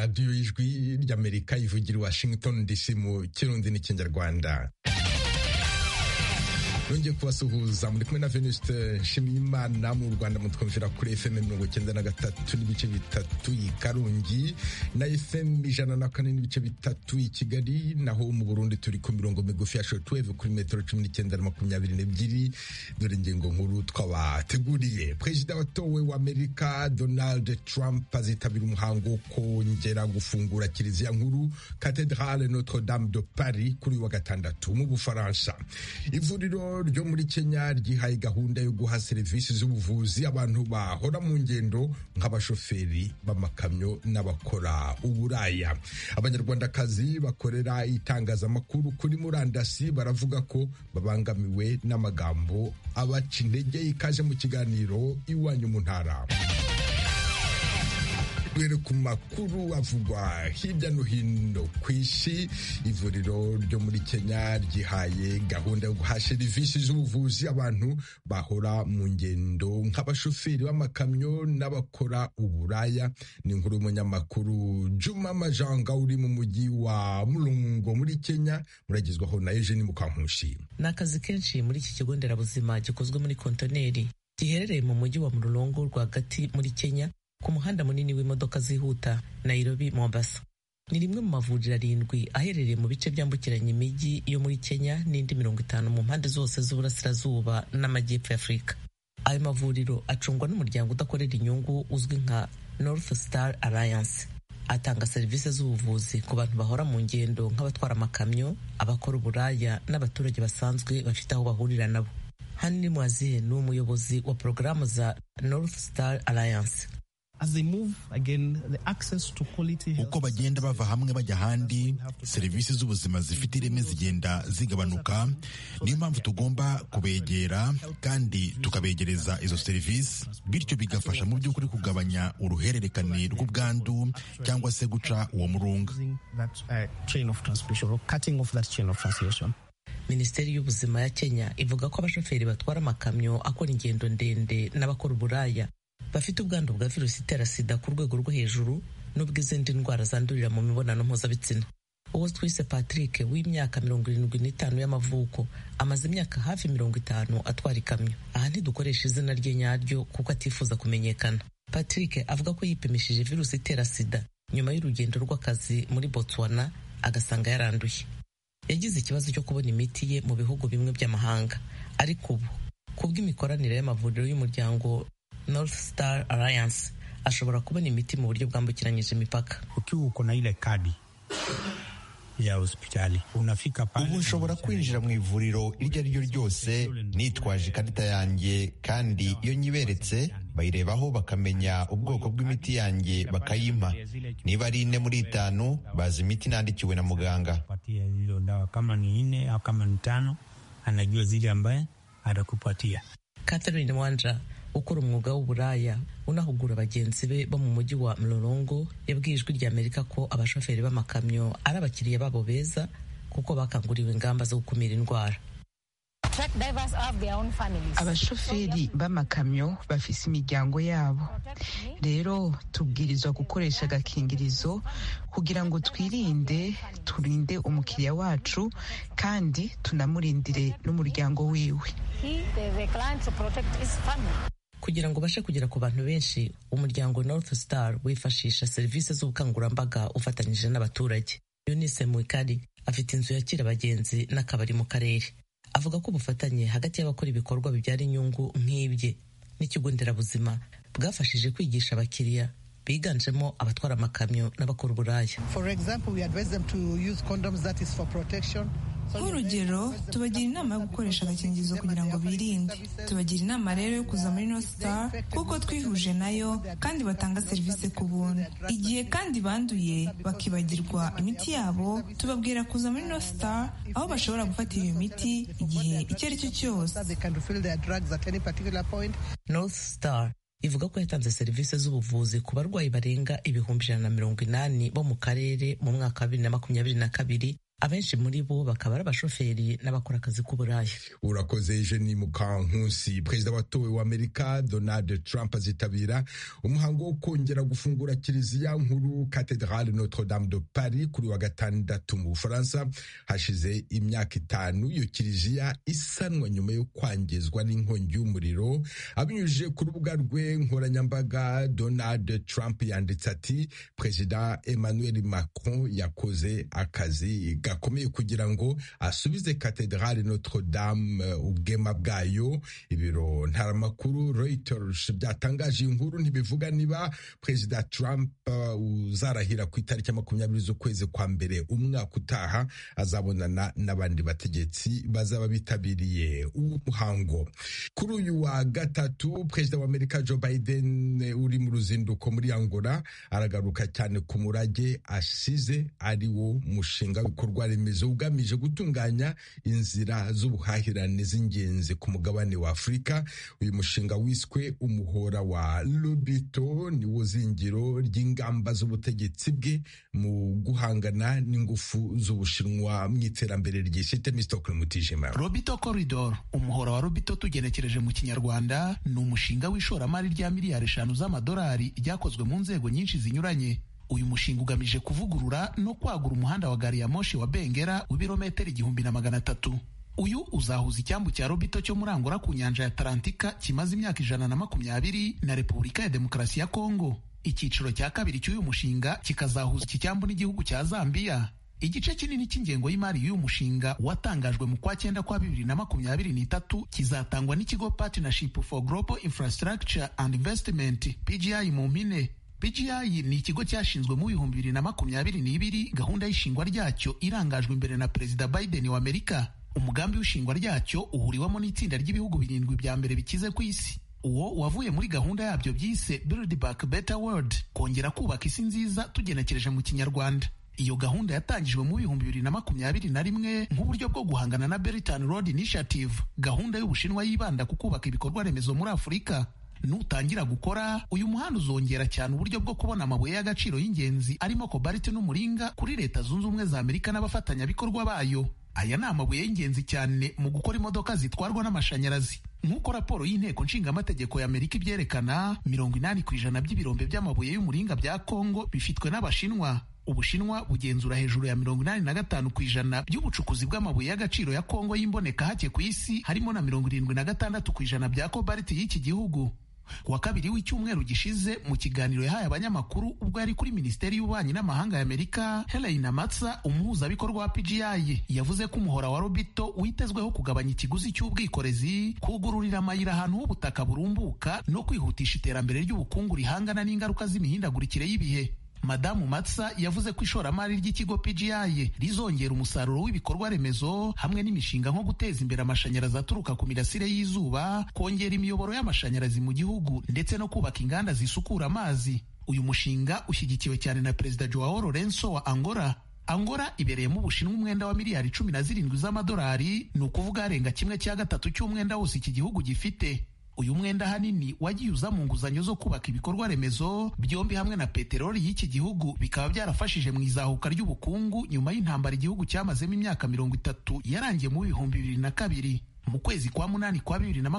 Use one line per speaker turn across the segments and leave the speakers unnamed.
radiyo y'ijwi ry'Amerika ivugira i Washington DC mu Kirundi n'Ikinyarwanda. Nongeye kubasuhuza muri kumwe na Venuste Nshimiyimana mu Rwanda mutwumvira kuri FM 93.3 i Karongi na FM 104.3 i Kigali, naho mu Burundi turi ku mirongo migufi ya shortwave kuri metero 1922. Dore ingingo nkuru twabateguriye. Perezida watowe wa Amerika Donald Trump azitabira umuhango wo kongera gufungura kiliziya nkuru Cathedrale Notre Dame de Paris kuri wa gatandatu mu Bufaransa. Ivuriro ryo muri Kenya ryihaye gahunda yo guha serivisi z'ubuvuzi abantu bahora mu ngendo nk'abashoferi b'amakamyo n'abakora uburaya. Abanyarwandakazi bakorera itangazamakuru kuri murandasi baravuga ko babangamiwe n'amagambo abaca intege. Ikaze mu kiganiro Iwanyu mu Ntara. Duhere ku makuru avugwa hirya no hino ku isi. Ivuriro ryo muri Kenya ryihaye gahunda yo guha serivisi z'ubuvuzi abantu bahora mu ngendo nk'abashoferi b'amakamyo n'abakora uburaya. Ni inkuru y'umunyamakuru Juma Majanga uri mu mujyi wa Mulungu muri Kenya, muragezwaho na Eugene Mukankushi.
N'akazi kenshi muri iki kigo nderabuzima gikozwe muri kontineri giherereye mu mujyi wa Mulungu rwagati muri Kenya, ku muhanda munini w'imodoka zihuta Nairobi Mombasa. Ni rimwe mu mavuriro 7 aherereye mu bice byambukiranya imijyi yo muri Kenya n'indi 50 mu mpande zose z'uburasirazuba n'amajyepfo y'Afrika. Ayo mavuriro acungwa n'umuryango udakorera inyungu uzwi nka North Star Alliance. Atanga serivisi z'ubuvuzi ku bantu bahora mu ngendo nk'abatwara amakamyo, abakora uburaya n'abaturage basanzwe bafite aho bahurira nabo. Hani Mwazihe ni umuyobozi wa porogaramu za North Star Alliance.
Uko bagenda bava hamwe bajya ahandi, serivisi z'ubuzima zifite ireme zigenda zigabanuka. Niyo mpamvu tugomba kubegera kandi tukabegereza izo serivisi, bityo bigafasha mu by'ukuri kugabanya uruhererekane rw'ubwandu cyangwa se guca uwo murunga.
Minisiteri y'Ubuzima ya Kenya ivuga ko abashoferi batwara amakamyo akora ingendo ndende n'abakora uburaya bafite ubwandu bwa virusi itera sida ku rwego rwo hejuru n'ubw'izindi ndwara zandurira mu mibonano mpuzabitsina. Uwo twise Patrick w'imyaka 75 y'amavuko amaze imyaka hafi 50 atwara ikamyo. Aha ntidukoresha izina rye nyaryo kuko atifuza kumenyekana. Patrick avuga ko yipimishije virusi itera sida nyuma y'urugendo rw'akazi muri Botswana agasanga yaranduye. Yagize ikibazo cyo kubona imiti ye mu bihugu bimwe by'amahanga, ariko ubu kubw'imikoranire y'amavuriro y'umuryango North Star Alliance ashobora kubona imiti mu buryo bwambukiranyije imipaka.
Ukiwa uko na ile kadi ya hospitali unafika pale,
ubu nshobora kwinjira mu ivuriro iryo ari ryo ryose nitwaje ikarita yanjye, kandi iyo nyiberetse bayirebaho bakamenya ubwoko bw'imiti yanjye bakayimpa. Niba ari 4 muri 5 bazi imiti nandikiwe na muganga.
Kama ni 4 au kama ni 5 anajua zile ambaye atakupatia.
Catherine Mwanja ukora umwuga w'uburaya unahugura bagenzi be bo mu mujyi wa Mlolongo yabwiye Ijwi ry'Amerika ko abashoferi b'amakamyo ari abakiriya babo beza kuko bakanguriwe ingamba zo gukumira indwara.
Abashoferi b'amakamyo bafise imiryango yabo, rero tubwirizwa gukoresha agakingirizo kugira ngo turinde umukiriya wacu kandi tunamurindire n'umuryango wiwe.
Kugira ngo bashe kugera ku bantu benshi, umuryango North Star wifashisha serivisi z'ubukangurambaga ufatanyije n'abaturage. Eunice Mwikali afite inzu yakira abagenzi n'akabari mu karere. Avuga ko ubufatanye hagati y'abakora ibikorwa bibyara inyungu nk'ibye n'ikigo nderabuzima bwafashije kwigisha abakiriya biganjemo abatwara amakamyo n'abakora uburaya.
Nk'urugero, tubagira inama yo gukoresha agakingirizo kugira ngo birinde. Tubagira inama rero yo kuza muri North Star kuko twihuje nayo kandi batanga serivisi ku buntu. Igihe kandi banduye bakibagirwa imiti yabo, tubabwira kuza muri North Star aho bashobora gufatira iyo miti igihe icyo ari cyo cyose.
North Star ivuga ko yatanze serivisi z'ubuvuzi ku barwayi barenga 180,000 bo mu karere mu mwaka wa 2022 abenshi muri bo bakaba ari abashoferi n'abakora akazi k'uburaya.
Urakoze Eugenie Mukankusi. Perezida watowe wa Amerika Donald Trump azitabira umuhango wo kongera gufungura kiliziya nkuru Cathedrale Notre Dame de Paris kuri wa gatandatu mu Bufaransa. Hashize imyaka 5 iyo kiliziya isanwa nyuma yo kwangizwa n'inkongi y'umuriro. Abinyujije ku rubuga rwe nkoranyambaga, Donald Trump yanditse ati Perezida Emmanuel Macron yakoze akazi gakomeye kugira ngo asubize Cathedrale Notre Dame ubwema bwayo. Ibiro ntaramakuru Reuters byatangaje inkuru ntibivuga niba Perezida Trump uzarahira ku itariki 20 z'ukwezi kwa mbere umwaka utaha azabonana n'abandi bategetsi bazaba bitabiriye umuhango. Kuri uyu wa gatatu, Perezida wa Amerika Joe Biden uri mu ruzinduko muri Angola aragaruka cyane ku murage asize ari wo mushinga w'ibikorwa remezo ugamije gutunganya inzira z'ubuhahirane z'ingenzi ku mugabane wa Afurika. Uyu mushinga wiswe umuhora wa Lobito ni wo zingiro ry'ingamba z'ubutegetsi bwe mu guhangana n'ingufu z'Ubushinwa mu iterambere ry'isite. Mr. Mutijima.
Lobito Corridor, umuhora wa Lobito tugenekereje mu Kinyarwanda, ni umushinga w'ishoramari rya miliyari 5 z'amadolari ryakozwe mu nzego nyinshi zinyuranye. Uyu mushinga ugamije kuvugurura no kwagura umuhanda wa gari ya moshi wa Bengera w'ibirometero 1300. Uyu uzahuza icyambu cya Lobito cyo muri Angola ku nyanja ya Atlantika kimaze imyaka 120 na Repubulika ya Demokarasi ya Kongo. Icyiciro cya kabiri cy'uyu mushinga kikazahuza iki cyambu n'igihugu cya Zambia. Igice kinini cy'ingengo y'imari y'uyu mushinga watangajwe mu kwa 9 kwa 2023 kizatangwa n'ikigo Partnership for Global Infrastructure and Investment PGI mu mpine. PGI ni ikigo cyashinzwe mu 2022. Gahunda y'ishingwa ryacyo irangajwe imbere na Perezida Biden wa Amerika. Umugambi w'ishingwa ryacyo uhuriwemo n'itsinda ry'ibihugu 7 bya mbere bikize ku isi. Uwo wavuye muri gahunda yabyo byise Build Back Better World, kongera kubaka isi nziza tugenekereje mu Kinyarwanda. Iyo gahunda yatangijwe mu 2021 nk'uburyo bwo guhangana na Belt and Road Initiative, gahunda y'Ubushinwa yibanda ku kubaka ibikorwa remezo muri Afurika. Nutangira gukora, uyu muhanda uzongera cyane uburyo bwo kubona amabuye y'agaciro y'ingenzi arimo cobalt n'umuringa kuri Leta Zunze Ubumwe za Amerika n'abafatanyabikorwa bayo. Aya ni amabuye y'ingenzi cyane mu gukora imodoka zitwarwa n'amashanyarazi. Nk'uko raporo y'inteko nshingamategeko ya Amerika ibyerekana, 80% by'ibirombe by'amabuye y'umuringa bya Kongo bifitwe n'Abashinwa. Ubushinwa bugenzura hejuru ya 85% by'ubucukuzi bw'amabuye y'agaciro ya Kongo y'imboneka hake ku isi, harimo na 76% bya cobalt y'iki gihugu. Kuwa kabiri w'icyumweru gishize, mu kiganiro yahaye abanyamakuru ubwo yari kuri Minisiteri y'Ububanyi n'Amahanga ya Amerika, Helena Matsa, umuhuzabikorwa wa PGI, yavuze ko umuhora wa Lobito witezweho kugabanya ikiguzi cy'ubwikorezi, kugururira amayira ahantu h'ubutaka burumbuka no kwihutisha iterambere ry'ubukungu rihangana n'ingaruka z'imihindagurikire y'ibihe. Madamu Matsa yavuze ko ishoramari ry'ikigo PGI rizongera umusaruro w'ibikorwa remezo hamwe n'imishinga nko guteza imbere amashanyarazi aturuka ku mirasire y'izuba, kongera imiyoboro y'amashanyarazi mu gihugu ndetse no kubaka inganda zisukura amazi. Uyu mushinga ushyigikiwe cyane na Perezida Joao Lourenço wa Angola. Angola ibereyemo Ubushinwa umwenda wa miliyari 17 z'amadolari, ni ukuvuga arenga 1/3 cy'umwenda wose iki gihugu gifite. Uyu mwenda hanini wagiye uza mu nguzanyo zo kubaka ibikorwa remezo, byombi hamwe na peteroli y'iki gihugu bikaba byarafashije mu izahuka ry'ubukungu nyuma y'intambara igihugu cyamazemo imyaka 30 yarangiye mu 2002. Mu kwezi kwa 8 kwa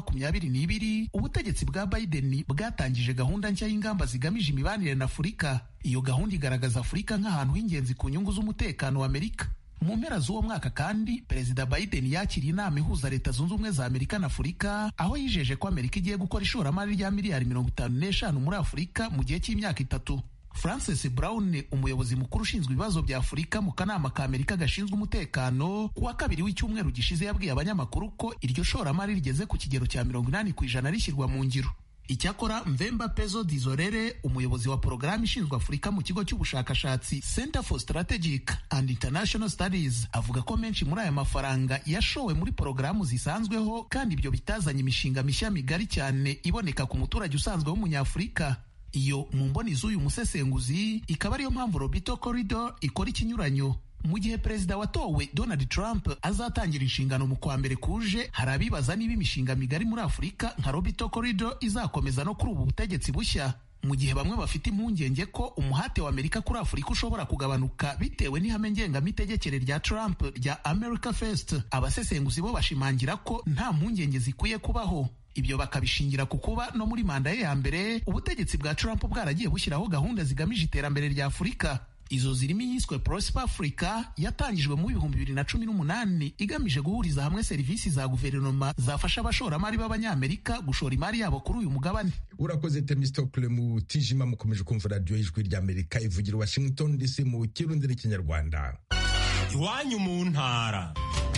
2022 ubutegetsi bwa Biden bwatangije gahunda nshya y'ingamba zigamije imibanire na Afurika. Iyo gahunda igaragaza Afurika nk'ahantu h'ingenzi ku nyungu z'umutekano wa Amerika. Mu mpera z'uwo mwaka kandi, Perezida Biden yakiriye inama ihuza Leta Zunze Ubumwe za Amerika na Afurika, aho yijeje ko Amerika igiye gukora ishoramari rya miliyari 55 muri Afurika mu gihe cy'imyaka 3. Francis Brown, umuyobozi mukuru ushinzwe ibibazo bya Afurika mu kanama ka Amerika gashinzwe umutekano, kuwa kabiri w'icyumweru gishize yabwiye abanyamakuru ko iryo shoramari rigeze ku kigero cya 80% rishyirwa mu ngiro. Icyakora Mvemba Pezo Dizorere, umuyobozi wa porogaramu ishinzwe Afurika mu kigo cy'ubushakashatsi Center for Strategic and International Studies, avuga ko menshi muri aya mafaranga yashowe muri porogaramu zisanzweho kandi ibyo bitazanye imishinga mishya migari cyane iboneka ku muturage usanzwe w'umunyafurika. Iyo mu mboni z'uyu musesenguzi ikaba ariyo mpamvu Lobito Corridor ikora ikinyuranyo. Mu gihe Perezida watowe Donald Trump azatangira inshingano mu kwa mbere kuje, hari abibaza niba imishinga migari muri Afurika nka Lobito Corridor izakomeza no kuri ubu butegetsi bushya. mu gihe bamwe bafite impungenge ko umuhate wa Amerika kuri Afurika ushobora kugabanuka bitewe n'ihame ngengamitegekere rya Trump rya America First. Abasesenguzi bo bashimangira ko nta mpungenge zikwiye kubaho. Ibyo bakabishingira ku kuba no muri manda ye ya mbere ubutegetsi bwa Trump bwaragiye bushyiraho gahunda zigamije iterambere rya Afurika. Izo zirimo iyiswe Prosper Africa yatangijwe mu 2018 igamije guhuriza hamwe serivisi za guverinoma zafasha abashoramari b'Abanyamerika gushora imari yabo kuri uyu mugabane.
Urakoze Temistocle mu Tijima, mukomeje kumva radio y'Ijwi ry'Amerika ivugira Washington DC mu Kirundi n'Ikinyarwanda.
Iwanyu mu ntara.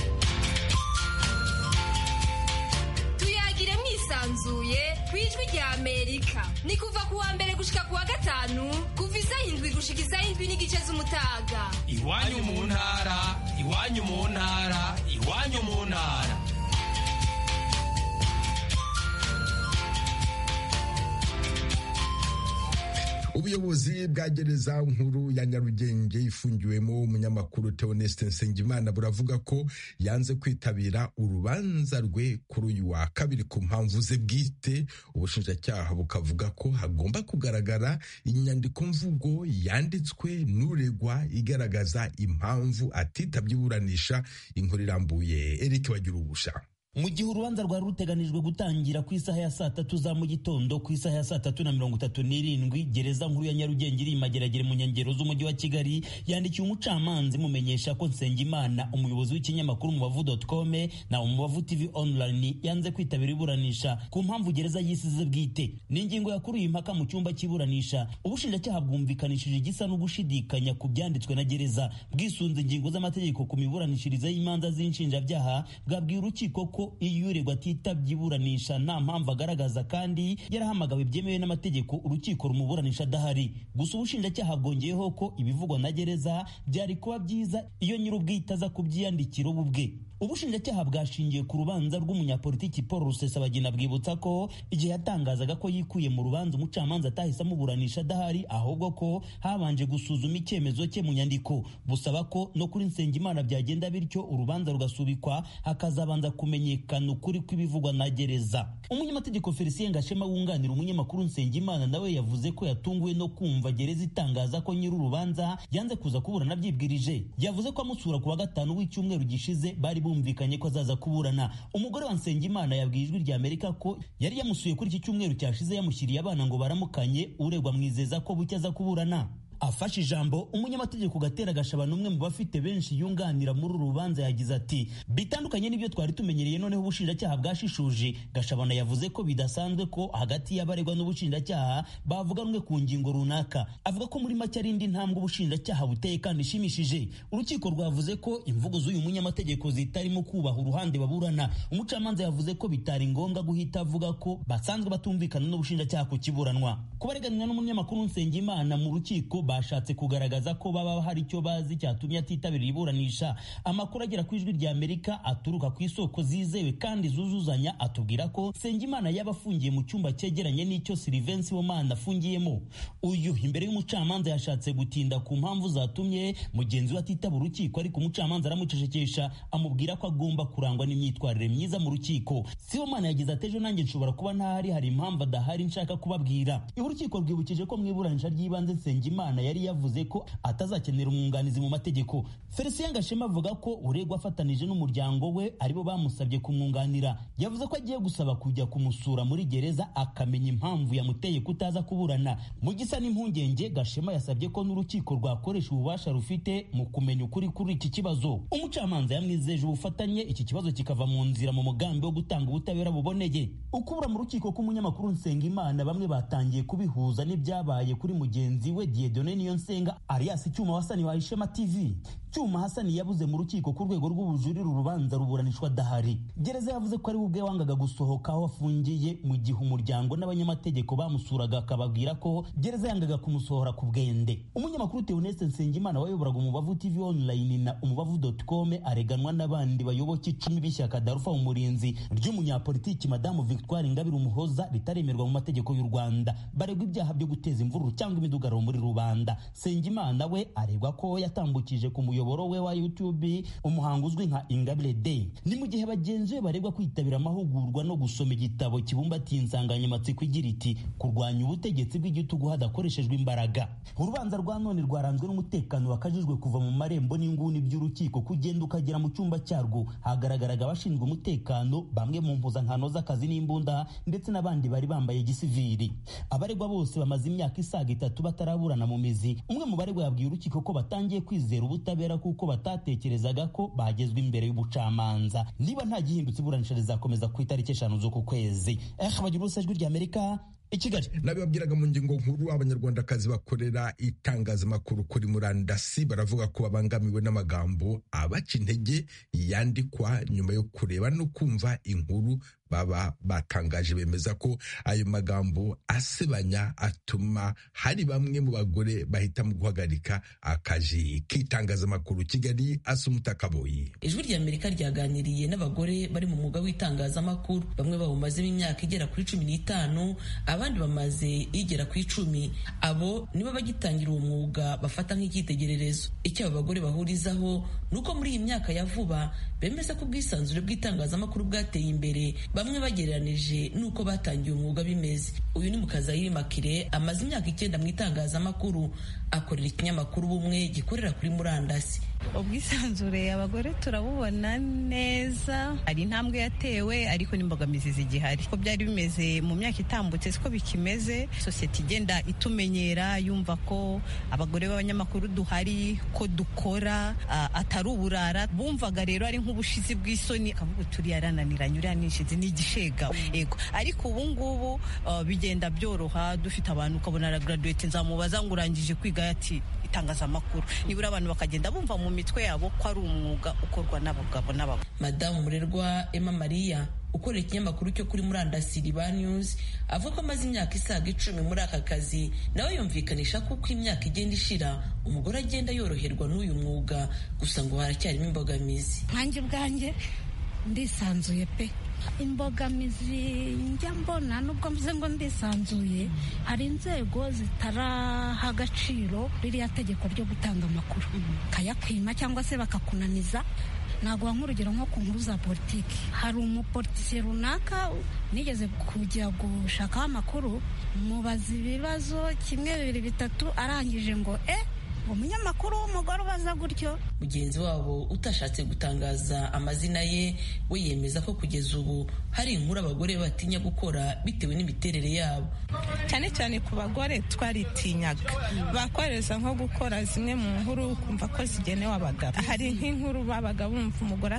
Tuyagire mwisanzuye kw'Ijwi ry'Amerika. Ni kuva kuwa mbere gushika kuwa gatanu kuva isaha 7 gushika isaha 7 n'igice z'umutaga.
Iwanyu mu ntara, iwanyu mu ntara, iwanyu mu ntara.
Ubuyobozi bwa gereza nkuru ya Nyarugenge ifungiwemo umunyamakuru Theoneste Nsengimana buravuga ko yanze kwitabira urubanza rwe kuri uyu wa kabiri ku mpamvu ze bwite. Ubushinjacyaha bukavuga ko hagomba kugaragara inyandiko mvugo yanditswe n'uregwa igaragaza impamvu atitabye iburanisha. Inkuru irambuye Eric Bagirubusha.
Mu gihe urubanza rwari ruteganijwe gutangira ku isaha ya 3 za mu gitondo, ku isaha ya 3:37 gereza nkuru ya Nyarugenge iri Mageragere mu nkengero z'umujyi wa Kigali yandikiye umucamanza imumenyesha ko Nsengimana, umuyobozi w'ikinyamakuru Umubavu.com na Umubavu TV Online, yanze kwitabira iburanisha ku mpamvu gereza yisize bwite. N'ingingo yakuruye impaka mu cyumba cy'iburanisha. Ubushinjacyaha bwumvikanishije igisa no gushidikanya ku byanditswe na gereza bwisunze ingingo z'amategeko ku miburanishirize y'imanza z'inshinjabyaha, bwabwiye urukiko ko iyo uregwa atitabye iburanisha nta mpamvu agaragaza kandi yarahamagawe byemewe n'amategeko urukiko rumuburanisha adahari. Gusa ubushinjacyaha bwongeyeho ko ibivugwa na gereza byari kuba byiza iyo nyir'ubwite aza kubyiyandikira ubwe. Ubushinjacyaha bwashingiye ku rubanza rw'umunyapolitiki Paul Rusesabagina bwibutsa ko igihe yatangazaga ko yikuye mu rubanza umucamanza atahise amuburanisha adahari, ahubwo ko habanje gusuzuma icyemezo cye mu nyandiko. Busaba ko no kuri Nsengimana byagenda bityo urubanza rugasubikwa hakazabanza kumenyekana ukuri kw'ibivugwa na gereza. Umunyamategeko Felicien Gashema wunganira umunyamakuru Nsengimana nawe yavuze ko yatunguwe no kumva gereza itangaza ko nyir'urubanza yanze kuza kuburana byibwirije. Yavuze ko amusura ku wa gatanu w'icyumweru gishize bari bumvikanye ko azaza kuburana. Umugore wa Nsengimana yabwiye Ijwi ry'Amerika ko yari yamusuye kuri iki cyumweru cyashize yamushyiriye abana ngo baramukanye, uregwa mwizeza ko bucya aza kuburana. Afashe ijambo umunyamategeko Gatera Gashabana, umwe mu bafite benshi yunganira muri uru rubanza, yagize ati bitandukanye n'ibyo twari tumenyereye, noneho ubushinjacyaha bwashishuje. Gashabana yavuze ko bidasanzwe ko hagati y'abaregwa n'ubushinjacyaha bavuga rumwe ku ngingo runaka. Avuga ko muri make ari indi ntambwe ubushinjacyaha buteye kandi ishimishije. Urukiko rwavuze ko imvugo z'uyu munyamategeko zitarimo kubaha uruhande baburana. Umucamanza yavuze ko bitari ngombwa guhita avuga ko basanzwe batumvikana n'ubushinjacyaha ku kiburanwa. Kubareganwa n'umunyamakuru Nsengimana mu rukiko bashatse kugaragaza ko baba hari icyo bazi cyatumye atitabira iburanisha. Amakuru agera ku Ijwi ry'Amerika aturuka ku isoko zizewe kandi zuzuzanya atubwira ko Nsengimana yaba afungiye mu cyumba cyegeranye n'icyo Sylvain Sibomana afungiyemo. Uyu imbere y'umucamanza yashatse gutinda ku mpamvu zatumye mugenzi we atitaba urukiko, ariko umucamanza aramucecekesha amubwira ko agomba kurangwa n'imyitwarire myiza mu rukiko. Sibomana yagize ati ejo nanjye nshobora kuba ntahari, hari impamvu adahari nshaka kubabwira. Urukiko rwibukije ko mu iburanisha ry'ibanze Nsengimana yari yavuze ko atazakenera umwunganizi mu mategeko. Felicien Gashema avuga ko uregwa afatanije n'umuryango we aribo bamusabye kumwunganira. Yavuze ko agiye gusaba kujya kumusura muri gereza akamenya impamvu yamuteye kutaza kuburana. Mu gisa n'impungenge, Gashema yasabye ko n'urukiko rwakoresha ububasha rufite mu kumenya ukuri kuri iki kibazo. Umucamanza yamwizeje ubufatanye iki kibazo kikava mu nzira mu mugambi wo gutanga ubutabera buboneye. Ukubura mu rukiko k'umunyamakuru Nsengimana bamwe batangiye kubihuza n'ibyabaye kuri mugenzi we Dieudonné Niyonsenga alias Cyuma Hasani wa Ishema TV. Cyuma Hasani yabuze mu rukiko ku rwego rw'ubujurire urubanza ruburanishwa adahari. Gereza yavuze ko ari ubwe wangaga gusohoka aho afungiye, mu gihe umuryango n'abanyamategeko bamusuraga akababwira ko gereza yangaga kumusohora ku bwende. Umunyamakuru Theoneste Nsengimana wayoboraga Umubavu TV Online na Umubavu.com areganwa n'abandi bayoboke 10 b'ishyaka Darufa Umurinzi ry'umunyapolitiki Madamu Victoire Ingabire Umuhoza ritaremerwa mu mategeko y'u Rwanda. Baregwa ibyaha byo guteza imvururu cyangwa imidugararo muri rubanda. Nsengimana we aregwa ko yatambukije ku muyobozi muyoboro we wa YouTube umuhango uzwi nka Ingabire Day. Ni mu gihe bagenzi be baregwa kwitabira amahugurwa no gusoma igitabo kibumbatiye insanganyamatsiko igira iti kurwanya ubutegetsi bw'igitugu hadakoreshejwe imbaraga. Urubanza rwa none rwaranzwe n'umutekano wakajijwe kuva mu marembo n'inguni by'urukiko kugenda ukagera mu cyumba cyarwo. Hagaragaraga abashinzwe umutekano, bamwe mu mpuzankano z'akazi n'imbunda ndetse n'abandi bari bambaye gisivili. Abaregwa bose bamaze imyaka isaga 3 bataraburana mu mizi. Umwe mu baregwa yabwiye urukiko ko batangiye kwizera ubutabera kuko batatekerezaga ko bagezwe imbere y'ubucamanza. Niba nta gihindutse iburanisha rizakomeza ku itariki 5 z'uku kwezi. Bagira Ijwi ry'Amerika i Kigali.
Nabibabwiraga mu ngingo nkuru, abanyarwandakazi bakorera itangazamakuru kuri murandasi baravuga ko babangamiwe n'amagambo abaca intege yandikwa nyuma yo kureba no kumva inkuru baba batangaje. Bemeza ko ayo magambo asebanya atuma hari bamwe mu bagore bahitamo guhagarika akazi k'itangazamakuru. Kigali, Asumuta Kaboyi.
Ijwi ry'Amerika ryaganiriye n'abagore bari mu mwuga w'itangazamakuru. Bamwe bawumazemo imyaka igera kuri 15, abandi bamaze igera ku 10. Abo nibo bagitangira uwo mwuga bafata nk'icyitegererezo. Icyo abo bagore bahurizaho nuko muri iyi myaka ya vuba bemeza ko ubwisanzure bw'itangazamakuru bwateye imbere, bamwe bagereranije nuko batangiye umwuga bimeze. Uyu ni Mukazayire Makire, amaze imyaka 9 mu itangazamakuru, akorera ikinyamakuru Ubumwe gikorera kuri murandasi.
Ubwisanzure abagore turabubona neza, hari intambwe yatewe ariko n'imbogamizi zigihari. Ko byari bimeze mu myaka itambutse siko bikimeze. Sosiyete igenda itumenyera, yumva ko abagore b'abanyamakuru duhari, ko dukora atari uburara. Bumvaga rero ari nk'ubushizi bw'isoni, akavuga turi yarananiranye, uriya nishizi n'igishega. Yego, ariko ubu ngubu bigenda byoroha. Dufite abantu ukabona ara graduate, nzamubaza ngo urangije kwiga ati itangazamakuru, nibura abantu bakagenda bumva mu mitwe yabo ko ari umwuga ukorwa n'abagabo n'abagore.
Madamu Murerwa Emma Maria ukorera ikinyamakuru cyo kuri murandasi Riba News avuga ko amaze imyaka isaga 10 muri aka kazi. Nawe yumvikanisha ko uko imyaka igenda ishira umugore agenda yoroherwa n'uyu mwuga, gusa ngo haracyarimo imbogamizi.
Nkanjye bwanjye ndisanzuye pe. Imbogamizi njya mbona nubwo mvuze ngo ndisanzuye, hari inzego zitaraha agaciro ririya tegeko ryo gutanga amakuru, kayakwima cyangwa se bakakunaniza. Ntabwo nk'urugero nko ku nkuru za politiki, hari umupolitisiye runaka nigeze kujya gushakaho amakuru, mubaza ibibazo 1, 2, 3 arangije ngo umunyamakuru w'umugore ubaza gutyo.
Mugenzi wabo utashatse gutangaza amazina ye we yemeza ko kugeza ubu hari inkuru abagore batinya gukora bitewe n'imiterere yabo.
Cyane cyane ku bagore twaritinyaga, bakoreza nko gukora zimwe mu nkuru kumva ko zigenewe abagabo. Hari nk'inkuru babaga bumva umugore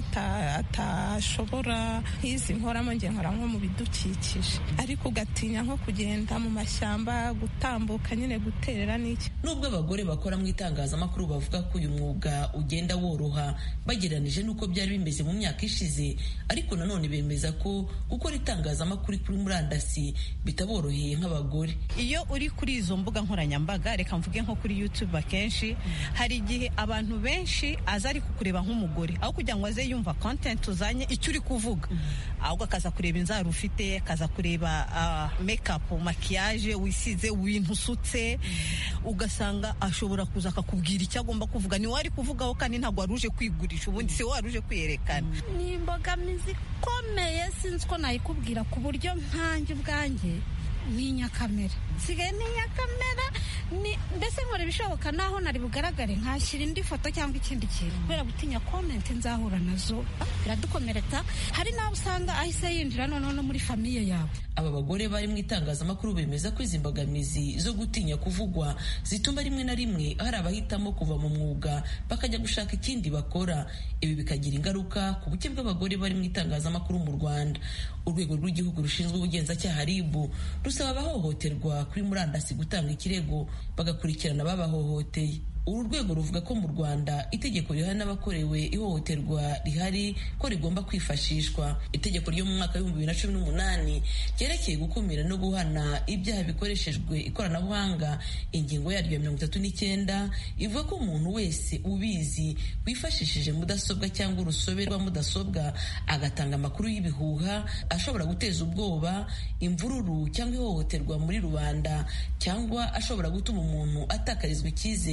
atashobora, nk'izi nkoramo nge nkora nko mu bidukikije, ariko ugatinya nko kugenda mu mashyamba, gutambuka nyine guterera n'iki.
Nubwo abagore bakora mu itangazamakuru bavuga ko uyu mwuga ugenda woroha bagereranije n'uko byari bimeze mu myaka ishize, ariko nanone bemeza ko gukora itangazamakuru kuri murandasi bitaboroheye nk'abagore.
Iyo uri kuri izo mbuga nkoranyambaga, reka mvuge nko kuri YouTube, akenshi hari igihe abantu benshi aza ari kukureba nk'umugore, aho kugira ngo aze yumva content uzanye icyo uri kuvuga, ahubwo akaza kureba inzara ufite, akaza kureba makeup, maquillage wisize, ibintu usutse, ugasanga ashobora kuza akakubwira icyo agomba kuvuga. Ni wari kuvugaho kandi ntabwo waruje kwigurisha, ubundi se waruje kwiyerekana.
Ni imbogamizi ikomeye, sinzi ko nayikubwira, ku buryo nkanjye ubwanjye ninya kamera, sigaye ninya kamera, mbese nkora ibishoboka naho nari bugaragare nkashyira indi foto cyangwa ikindi kintu, kubera gutinya comment nzahura nazo biradukomeretsa. Hari n'abo usanga ahise yinjira noneho no muri famiye yawe.
Aba bagore bari mu itangazamakuru bemeza ko izi mbogamizi zo gutinya kuvugwa zituma rimwe na rimwe hari abahitamo kuva mu mwuga bakajya gushaka ikindi bakora. Ibi bikagira ingaruka ku buke bw'abagore bari mu itangazamakuru mu Rwanda. Urwego rw'igihugu rushinzwe ubugenzacyaha RIB rusaba abahohoterwa kuri murandasi gutanga ikirego bagakurikirana ababahohoteye. Uru rwego ruvuga ko mu Rwanda itegeko rihana n'abakorewe ihohoterwa rihari ko rigomba kwifashishwa. Itegeko ryo mu mwaka wa 2018 ryerekeye gukumira no guhana ibyaha bikoreshejwe ikoranabuhanga, ingingo yaryo ya 39 ivuga ko umuntu wese ubizi wifashishije mudasobwa cyangwa urusobe rwa mudasobwa agatanga amakuru y'ibihuha ashobora guteza ubwoba, imvururu cyangwa ihohoterwa muri rubanda, cyangwa ashobora gutuma umuntu atakarizwa icyizere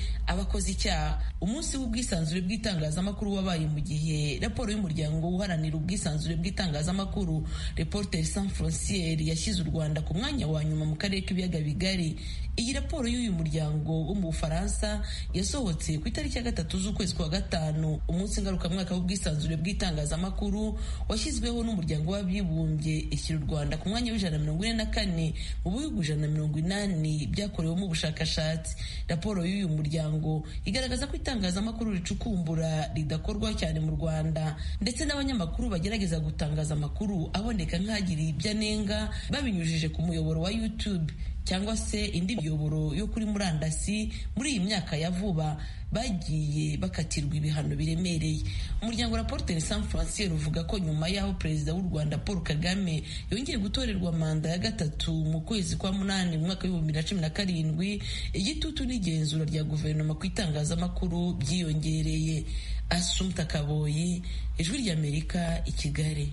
abakoze icyaha. Umunsi w'ubwisanzure bw'itangazamakuru wabaye mu gihe raporo y'umuryango uharanira ubwisanzure bw'itangazamakuru Reporters sans frontières yashyize u Rwanda ku mwanya wa nyuma mu karere k'ibiyaga bigari. Iyi raporo y'uyu muryango wo mu Bufaransa yasohotse ku itariki ya 3 z'ukwezi kwa gatanu, umunsi ngarukamwaka w'ubwisanzure bw'itangazamakuru washyizweho n'umuryango w'abibumbye, ishyira u Rwanda ku mwanya w'144 mu bihugu 180 byakorewemo ubushakashatsi. Raporo y'uyu muryango igaragaza ko itangazamakuru ricukumbura ridakorwa cyane mu Rwanda, ndetse n'abanyamakuru bagerageza gutangaza amakuru aboneka nk'agiriye ibyo anenga babinyujije ku muyoboro wa YouTube cyangwa se indi miyoboro yo kuri murandasi. Muri iyi myaka ya vuba bagiye bakatirwa ibihano biremereye. Umuryango Reporters sans frontières uvuga ko nyuma y'aho perezida w'u Rwanda Paul Kagame yongeye gutorerwa manda ya 3 mu kwezi kwa 8 mu mwaka wa 2017, igitutu n'igenzura rya guverinoma ku itangazamakuru byiyongereye. Assumpta Kaboyi, Ijwi ry'Amerika, i Kigali.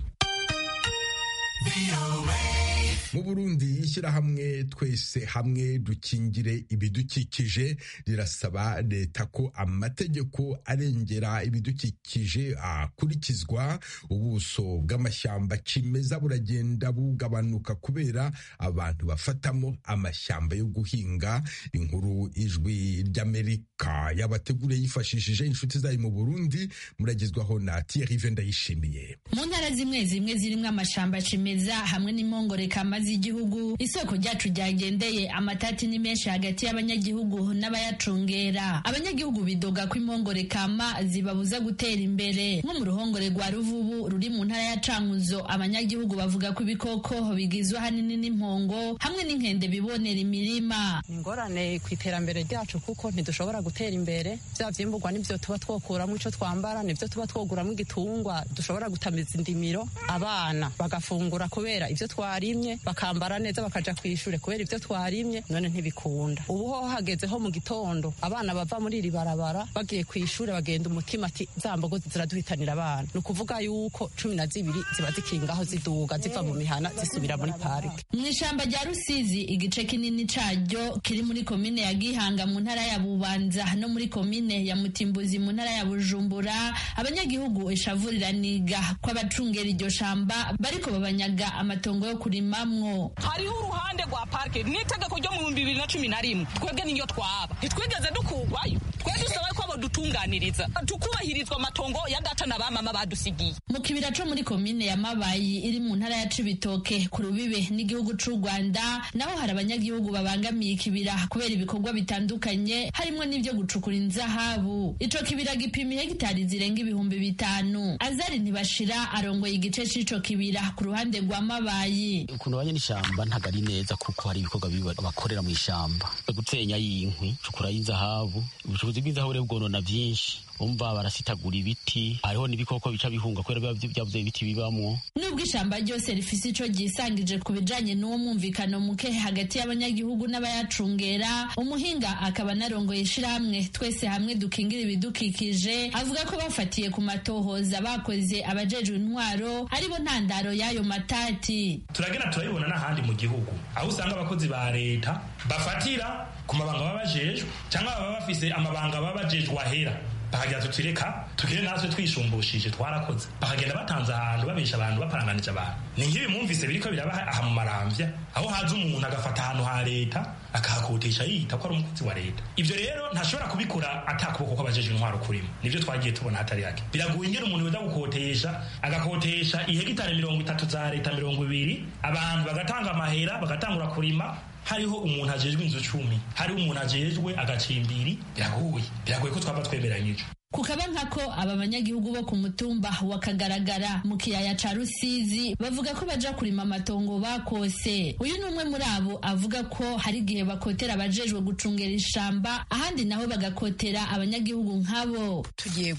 Mu Burundi, ishyirahamwe Twese Hamwe Dukingire Ibidukikije rirasaba leta ko amategeko arengera ibidukikije akurikizwa. Ubuso bw'amashyamba cimeza buragenda bugabanuka kubera abantu bafatamo amashyamba yo guhinga. Inkuru Ijwi ry'Amerika yabategure yifashishije inshuti zayo mu Burundi, muragezwaho na Thierry Vendayishimiye.
Mu ntara zimwe zirimo amashamba cimeza hamwe n'imongore kama z'igihugu, isoko ryacu ryagendeye amatati ni menshi hagati y'abanyagihugu n'abayacungera. Abanyagihugu bidoga ko impongore kama zibabuza gutera imbere. Nko mu ruhongore rwa Ruvubu ruri mu ntara ya Cankuzo, abanyagihugu bavuga ko ibikoko bigizwe hanini n'impongo hamwe n'inkende bibonera imirima.
Ingorane ku iterambere ryacu kuko ntidushobora gutera imbere. Bya vyimburwa nivyo tuba twokuramo ico twambara, nivyo tuba twoguramo igitungwa dushobora gutamiza indimiro, abana bagafungura kubera ivyo twarimye, bakambara neza bakaja kwishure kubera ivyo twarimye. None ntibikunda. Ubu ho hagezeho mu gitondo abana bava muri iri barabara bagiye kwishure, bagenda umutima ati za mbogo ziraduhitanira abana. Ni ukuvuga yuko 12 ziba zikingaho ziduga ziva mu mihana zisubira muri parike.
Mu ishamba rya Rusizi, igice kinini caryo kiri muri komine ya Gihanga mu ntara ya Bubanza no muri komine ya Mutimbuzi mu ntara ya Bujumbura, abanyagihugu ishavuriraniga ko abacungera iryo shamba bariko babanyaga amatongo yo kurimamwo.
Hariho uruhande rwa parike n'itegeko ryo mu 2011 twebwe niyo twaba ntitwigeze dukugwayo. Twe dusaba ko abo dutunganiriza tukubahirizwa amatongo ya data na bamama badusigiye.
Mu kibira co muri komine ya Mabayi iri mu ntara ya Cibitoke ku rubibe n'igihugu c'u Rwanda, naho hari abanyagihugu babangamiye ikibira kubera ibikorwa bitandukanye harimo n'ivyo gucukura inzahabu. Ico kibira gipima hegitari zirenga 5,000. Azari Ntibashira arongoye igice c'ico kibira ku ruhande rwa Mabayi.
Ukuntu abanye n'ishamba ntagari neza kuko hari ibikorwa biba bakorera mu ishamba, gutenya y'inkwi, cukura y'inzahabu. Ubucukuzi bw'inzahabu rero bwonona byinshi, umva barasitagura ibiti, hariho n'ibikoko bica bihunga kubera byavuze ibiti bibamwo.
Nubwo ishamba ryose rifise ico ryisangije ku bijanye n'uwo mwumvikano muke hagati y'abanyagihugu n'abayacungera, umuhinga akaba narongoye ishirahamwe Twese Hamwe Dukingire Ibidukikije avuga ko bafatiye ku matohoza bakoze abajejwe intwaro aribo ntandaro y'ayo matati.
Turagenda turabibona n'ahandi mu gihugu aho usanga abakozi ba leta bafatira ku mabanga babajejwe cyangwa baba bafise amabanga babajejwe ahera, bahagera tutireka tugire natwe twishumbushije twarakoze, bahagenda batanze ahantu babesha abantu baparanganije abantu. Ni nk'ibi mwumvise biriko biraba aha mu Maramvya, aho haza umuntu agafata ahantu ha leta akahakotesha yita ko ari umukozi wa leta. Ivyo rero ntashobora kubikora atakuboko ko abajeje intwaro kurimo. Nivyo twagiye tubona hatari yake. Biraguye ingene umuntu weza gukotesha agakotesha ihegitari 30 za leta 20, abantu bagatanga amahera bagatangura kurima. Hariho umuntu ajejwe inzu 10, hariho umuntu ajejwe agacimbiri. Biragoye ko twaba twemeranyije.
Kukaba nkako aba banyagihugu bo ku mutumba wa Kagaragara mu kiyaya ca Rusizi bavuga ko baja kurima amatongo bakose. Uyu numwe muri abo avuga ko hari igihe bakotera abajejwe gucungera ishamba, ahandi naho bagakotera abanyagihugu nkabo.
Tugiye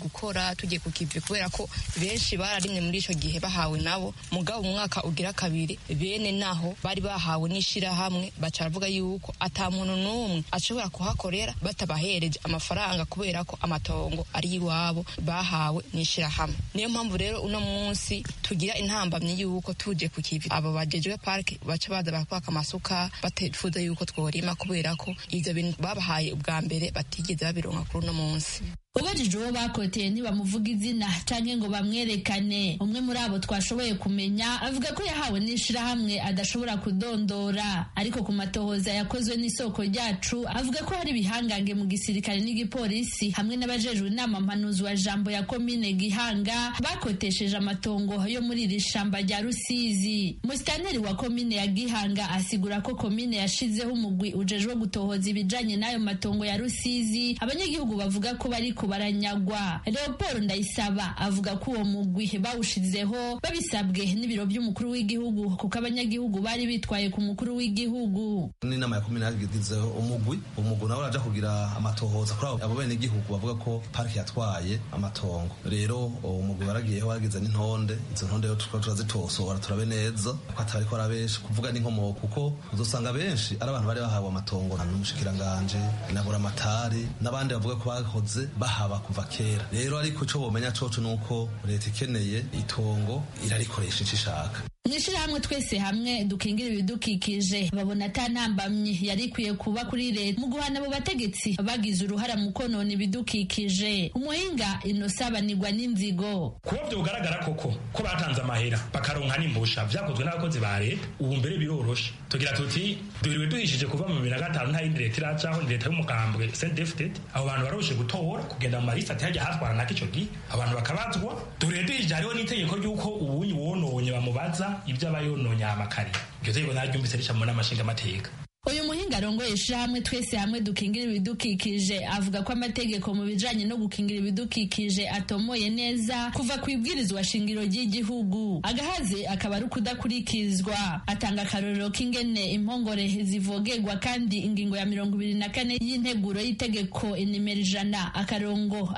kukivi kubera ko benshi bararimwe muri ico gihe bahawe nabo, mugabo mu mwaka ugira kabiri bene naho bari bahawe n'ishira hamwe baca bavuga yuko ata muntu numwe ashobora kuhakorera batabahereje amafaranga kubera ko amatongo ari iwabo bahawe n'ishirahamwe. Niyo mpamvu rero uno munsi tugira intambamyi yuko tuje ku kivi abo bajejwe parke baca baza bakwaka amasuka batefuza yuko tworima kubera ko ivyo bintu babahaye ubwa mbere batigeze babironka kuri uno munsi.
Ubajije uwo bakoteye ntibamuvuga izina canke ngo bamwerekane. Umwe muri abo twashoboye kumenya avuga ko yahawe n'ishirahamwe adashobora kudondora, ariko ku matohoza yakozwe n'isoko ryacu avuga ko hari ibihangange mu gisirikare n'igipolisi hamwe n'abajejwe inama mpanuzi wa jambo ya komine Gihanga bakotesheje amatongo yo muri iri shamba rya Rusizi. Musitanteri wa komine ya Gihanga asigura ko komine yashizeho umugwi ujejwe gutohoza ibijanye n'ayo matongo ya Rusizi. Abanyagihugu bavuga ko bari baranyagwa. Leopold Ndayisaba avuga ko uwo mugwi bawushizeho babisabwe n'ibiro by'umukuru w'igihugu kuko abanyagihugu bari bitwaye ku mukuru w'igihugu.
N'inama ya komine yagizeho umugwi nawe araja kugira amatohoza kuri abo bene igihugu bavuga ko parike yatwaye amatongo. Rero umugwi waragiyeho wagize n'intonde, izo ntonde yo turazitosora turabe neza ko atari ko arabenshi kuvuga n'inkomoko, kuko uzosanga benshi ari abantu bari bahawe amatongo n'umushikiranganje na buramatari n'abandi bavuga ko bahoze haba kuva kera. Rero ariko cyo bomenya coco nuko leta ikeneye itongo irarikoresha icishaka.
Mwishirahamwe twese hamwe dukingira ibidukikije babona atantambamye yari ikwiye kuba kuri leta mu guhana abo bategetsi bagize uruhara mu konona ibidukikije. Umuhinga inosabanirwa n'inzigo
kuba byogaragara koko ko batanze amahera bakaronka n'imbusha vyakozwe n'abakozi ba leta, ubu mbere biroroshe tugira tuti duriwe duhishije kuva mu 2005 nta yindi leta iracaho leta y'umukambwe CNDD-FDD. Abo bantu baroshe gutora kugenda mu marisa hajya hatwara nako ico gihe abantu bakabazwa. Duriwe duhishije hariho n'itegeko ry'uko ubunyi wononye bamubaza ibyo abayononye amakari. Iryo tegeko naryumvise rica mu n'amashinga amateka.
Uyu muhinga arongoye ishirahamwe twese hamwe dukingira ibidukikije avuga ko amategeko mu bijanye no gukingira ibidukikije atomoye neza kuva ku ibwirizwa shingiro ry'igihugu, agahaze akaba ari ukudakurikizwa. Atanga akarorero k'ingene impongore zivogerwa kandi ingingo ya 24 y'integuro y'itegeko inimero 100 akarongo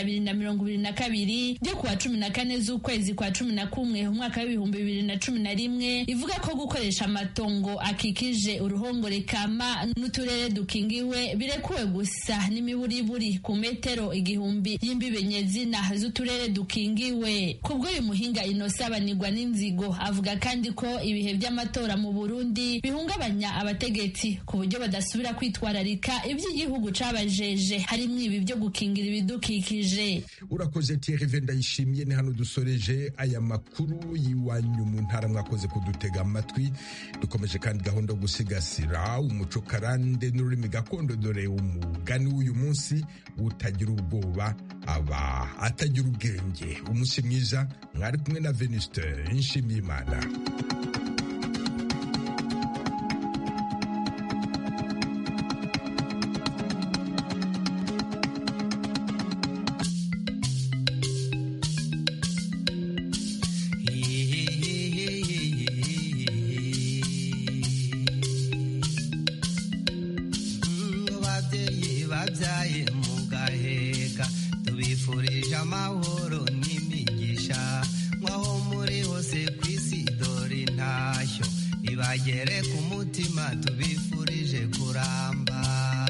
222 ryo kuwa 14 z'ukwezi kwa 11 umwaka w'2011 ivuga ko gukoresha amatongo akikije uruhongo kama n'uturere dukingiwe birekuwe gusa n'imiburiburi ku metero 1000 y'imbibe nyezina z'uturere dukingiwe. Kubwo uyu muhinga inosabanirwa n'inzigo avuga kandi ko ibihe by'amatora mu Burundi bihungabanya abategetsi ku buryo badasubira kwitwararika iby'igihugu cabajeje harimo ibi byo gukingira ibidukikije.
Urakoze Thierry Vendayishimiye. Ni hano dusoreje aya makuru yiwanyu mu ntara, mwakoze kudutega amatwi. Dukomeje kandi gahunda yo gusigasira umuco karande n'ururimi gakondo, dore umugani w'uyu munsi utagira ubwoba aba atagira ubwenge. Umunsi mwiza, mwari kumwe na Venuste Nshimiyimana.
tubifurije amahoro n'imigisha mwaho muri hose kw'isi, dore intashyo ibagere ku mutima, tubifurije kuramba.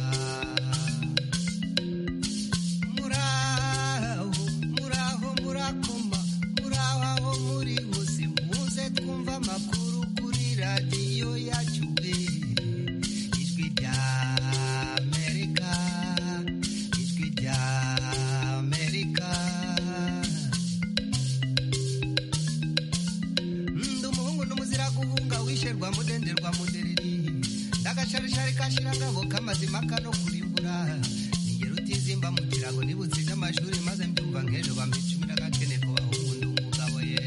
muraho murakoma, muraho aho muri hose, muze twumva amakuru kuri radiyo yacu ijwi rya Amerika, ijwi rya Amerika. Ndi umuhungu n'umuzira guhunga, wisherwa mudenderwa mudereri, ndagasharishari kashira ngabo kamazima kano kurimbura, ningero utizimba mu kirago nibutsinze amashuri maze mbyumva nk'ejo bambicumira gakene ko bahungu ndi umugabo ye.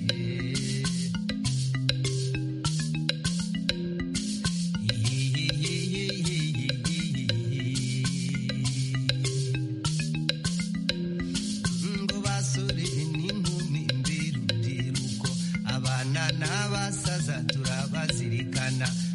Ngo basore n'inkumi mbirubyiruko, abana n'abasaza turabazirikana.